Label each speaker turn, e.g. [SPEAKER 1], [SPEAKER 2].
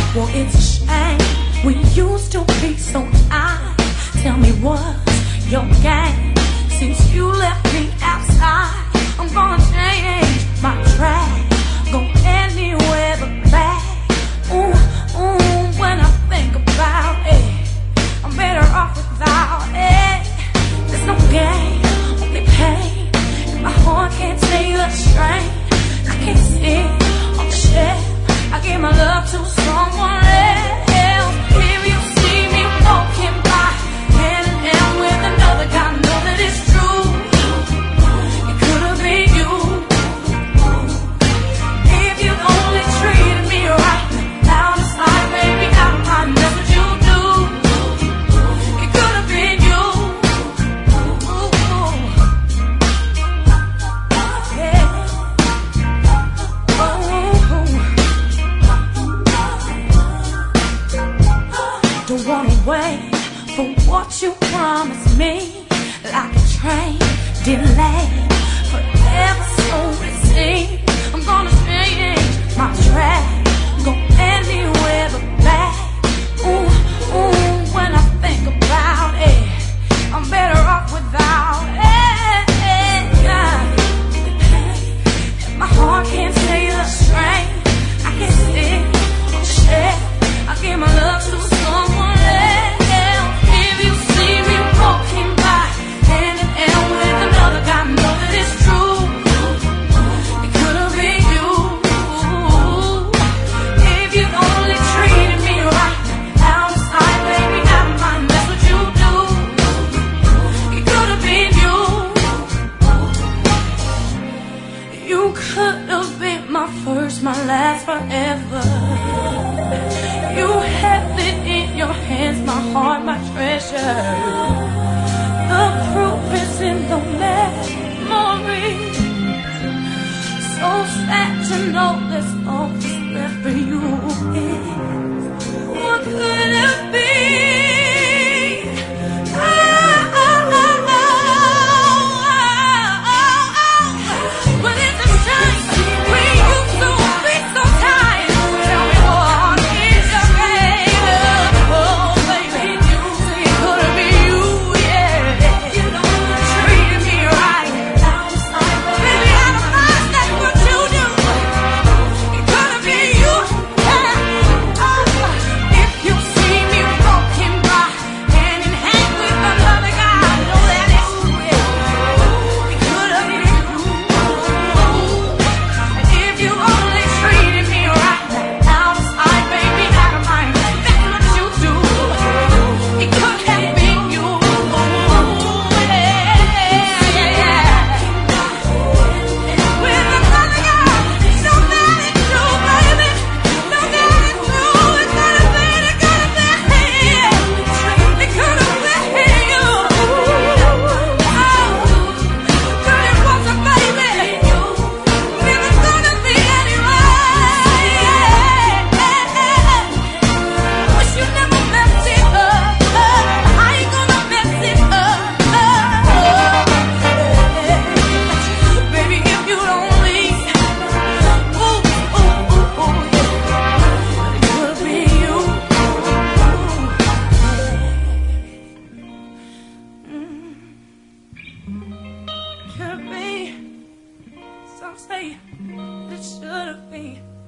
[SPEAKER 1] Well, it's a shame we used to be so high. Tell me what's your game? Since you left me outside, I'm gonna change my track, go anywhere but back. Ooh, ooh, when I think about it, I'm better off without it. There's no gain, only pain, and my heart can't take the strain. I can't sit on the shelf, I give my love to someone else. If you see me walking by, hand in hand with another guy, know that it's true. It could have been you. If you only treated me right, out of sight, baby, out of mind, that's what you do. It could have been you. Yeah. Don't wanna wait for what you promised me, like a train delayed forever, so it seems. I'm gonna change my track, go anywhere but back. Ooh, ooh, when I think about it, I'm better off without it. My heart can't take the strain, I can't sit on the shelf, I give my love to someone else. If you see me walking by, hand in hand with another guy, know that it's true. It could have been you. If you only treated me right, out of sight, baby, out of mind, that's what you do. It could have been you. You could have been my first, my last, forever. You held it in your hands, my heart, my treasure. The proof is in the memory. So sad to know that's all that's left for you is what could have been. But it's a shame we used to be so tight. Tell me what is your game? Oh, baby, it could have been you, yeah. You don't treated me right. Baby, out of mind, that's what you do. It could have been you, yeah. If you see me walking by, hand in hand with another guy, I know that it's real. It could have been you. If you only treated me right, out of sight, baby, out of mind, that's what you do. It could have been you. Yeah. With another guy, know that it's true, baby. Know that it's true. It could have been, it could have been. It could have been you. But it wasn't, baby. Never gonna be anyway. Wish you never messed it up. I ain't gonna mess it up. Baby, if you don't leave, ooh, ooh, ooh, ooh, yeah. It could be you. Could be. Some say it should have been.